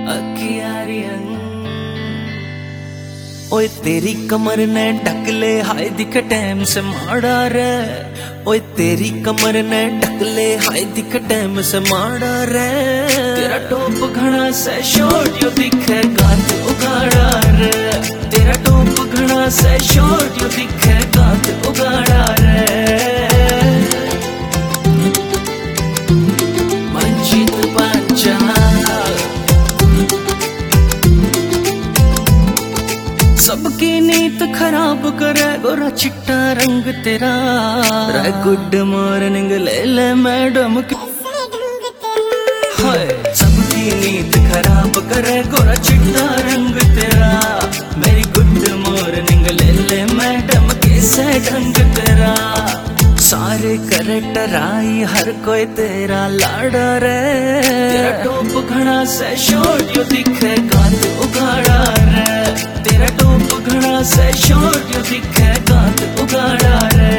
अखियारियन ओए तेरी कमर ने ढक ले हाय दिखे टाइम से माड़ा रे। ओए तेरी कमर ने ढक ले हाय दिखे टाइम से माड़ा रे। तेरा टोप घना से शॉर्ट यो दिखे गात उगाड़ा रे। तेरा टोप घना से शॉर्ट यो दिखे गात उगाड़ा रे। मंजित पंचा सबकी नीत खराब करे गोरा चिट्टा रंग तेरा। रे गुड मॉर्निंग ले ले मैडम की हाय। सबकी नीत खराब करे गोरा चिट्टा रंग तेरा। मेरी गुड मॉर्निंग ले ले मैडम कैसे ढंग तेरा। सारे करे टराई हर कोई तेरा लाड़ा रे। तेरा टोप घना से शॉर्ट यो दिखे गात उगाड़ा रे। तेरा टोप घना से शॉर्ट यो दिखे गात उगाड़ा रे।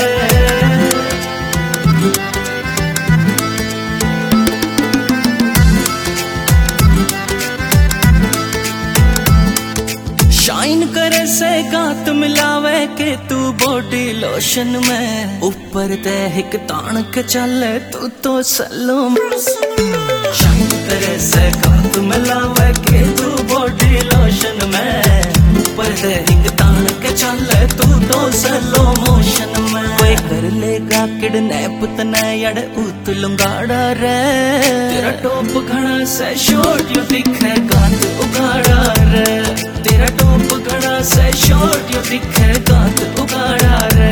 शाइन करे से गात मिलावे के तू बॉडी लोशन में। ऊपर ते हिक तान के चले तू तो सलो। शाइन करे से गात मिलावे के तू बॉडी लोशन में। ऊपर ते हिक तान के चले तू तो सलो मोशन में। कोई कर लेगा किडनैप तने यड़ उत लुंगाड़ा रे। तेरा टोप घना से शॉर्ट यो दिखे गात उगाड़ा रे। तेरा टोप घना से शॉर्ट यो दिखे गात उगाड़ा रे।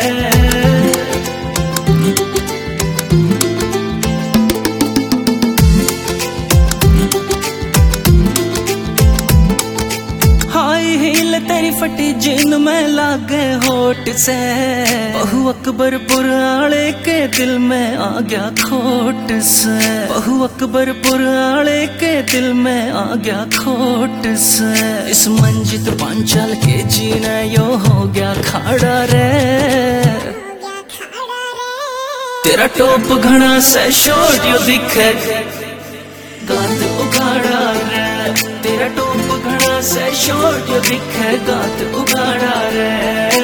हाई हील तेरी फटी जीन में लागे होठ से। बहु अकबरपुर आले के दिल में आ गया खोट से। बहु अकबरपुर आले के दिल में आ गया खोट से। इस मंजित पांचाल के जीना यो हो गया खाड़ा रे। तेरा टोप घना से शॉर्ट यो दिखे गात उगाड़ा रे। तेरा टोप घना से शॉर्ट यो दिखे गात उगाड़ा रे।